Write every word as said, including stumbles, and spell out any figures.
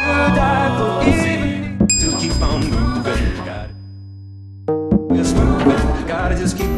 die for even to keep on moving. Got it. Just moving. Gotta just keep